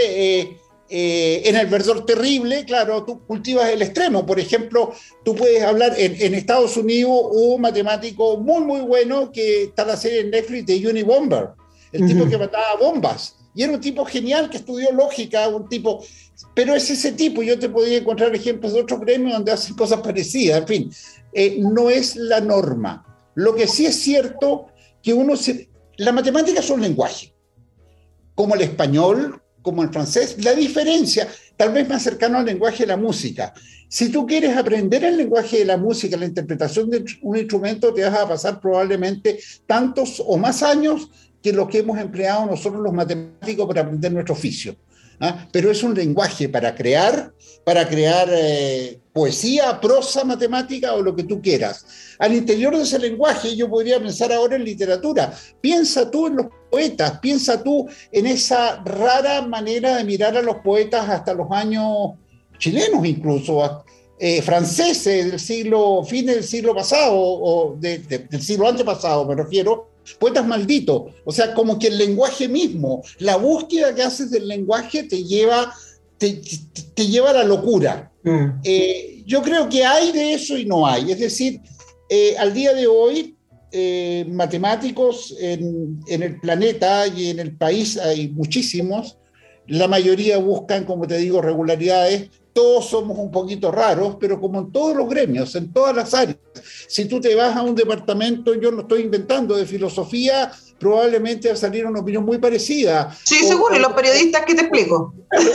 en El Verdor Terrible, claro, tú cultivas el extremo. Por ejemplo, tú puedes hablar, en Estados Unidos hubo un matemático muy, muy bueno, que está la serie en Netflix de Unibomber, el tipo que mataba bombas. Y era un tipo genial que estudió lógica, pero es ese tipo. Yo te podría encontrar ejemplos de otros gremios donde hacen cosas parecidas. En fin, no es la norma. Lo que sí es cierto que la matemática es un lenguaje, como el español, como el francés. La diferencia, tal vez más cercano al lenguaje de la música. Si tú quieres aprender el lenguaje de la música, la interpretación de un instrumento, te vas a pasar probablemente tantos o más años que los que hemos empleado nosotros los matemáticos para aprender nuestro oficio. Pero es un lenguaje para crear poesía, prosa, matemática o lo que tú quieras. Al interior de ese lenguaje yo podría pensar ahora en literatura. Piensa tú en los poetas, piensa tú en esa rara manera de mirar a los poetas hasta los años chilenos incluso, franceses del fines del siglo pasado o del siglo antepasado, me refiero, poetas malditos. O sea, como que el lenguaje mismo, la búsqueda que haces del lenguaje te lleva a la locura. Yo creo que hay de eso y no hay. Es decir, al día de hoy, matemáticos en el planeta y en el país hay muchísimos. La mayoría buscan, como te digo, regularidades. Todos somos un poquito raros, pero como en todos los gremios, en todas las áreas. Si tú te vas a un departamento, yo no estoy inventando, de filosofía, probablemente va a salir una opinión muy parecida. Sí, seguro, y los periodistas, ¿qué te explico?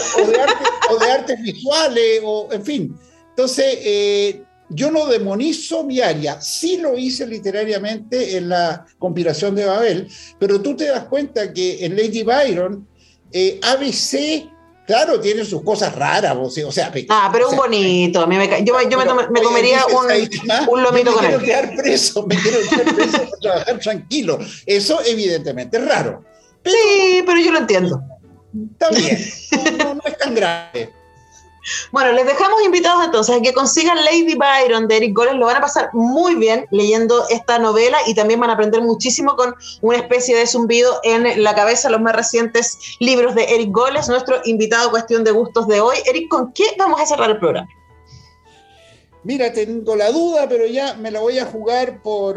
O de artes visuales, en fin. Entonces, yo no demonizo mi área, sí lo hice literariamente en la conspiración de Babel, pero tú te das cuenta que en Lady Byron, ABC... Claro, tiene sus cosas raras, o sea... pero es bonito. A mí yo me comería un lomito con él. Me quiero quedar preso para trabajar tranquilo. Eso evidentemente es raro. Sí, pero yo lo entiendo. Está bien, no es tan grave. Bueno, les dejamos invitados entonces a que consigan Lady Byron de Eric Goles. Lo van a pasar muy bien leyendo esta novela y también van a aprender muchísimo con una especie de zumbido en la cabeza, los más recientes libros de Eric Goles, nuestro invitado Cuestión de Gustos de hoy. Eric, ¿con qué vamos a cerrar el programa? Mira, tengo la duda, pero ya me la voy a jugar por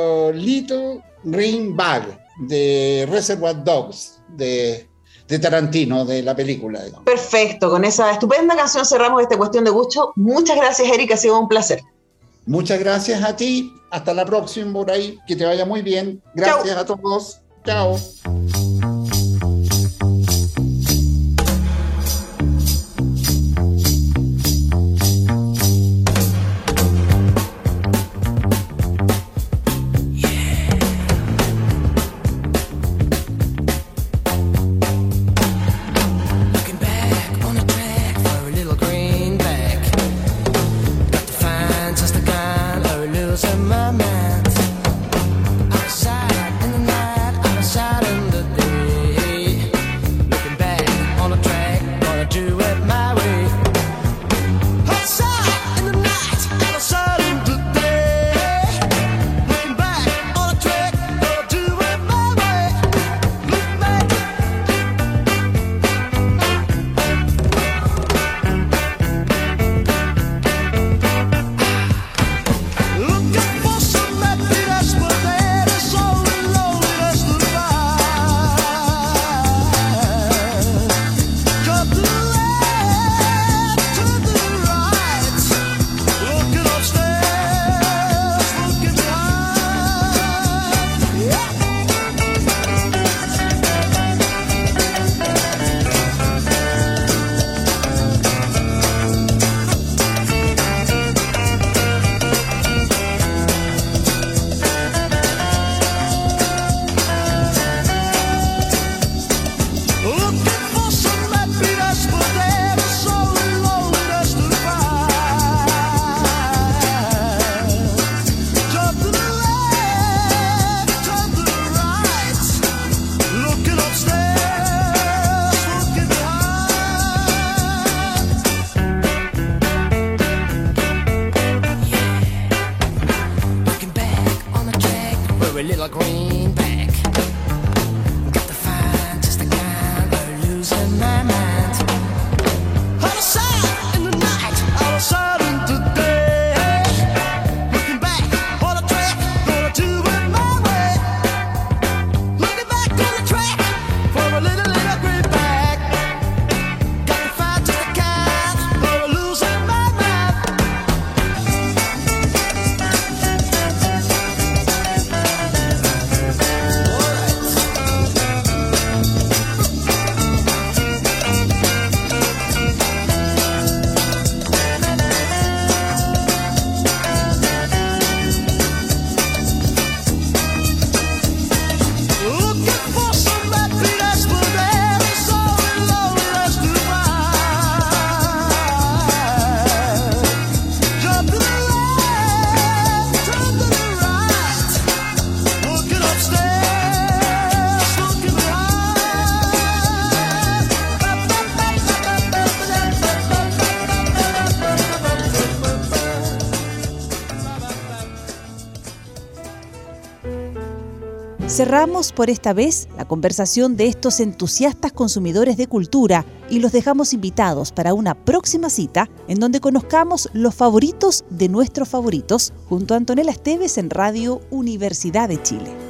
Little Green Bag de Reservoir Dogs, de Tarantino, de la película. Digamos. Perfecto, con esa estupenda canción cerramos esta Cuestión de Gusto. Muchas gracias, Eric, ha sido un placer. Muchas gracias a ti, hasta la próxima por ahí, que te vaya muy bien. Gracias a todos, chao. a little green Cerramos por esta vez la conversación de estos entusiastas consumidores de cultura y los dejamos invitados para una próxima cita en donde conozcamos los favoritos de nuestros favoritos junto a Antonella Esteves en Radio Universidad de Chile.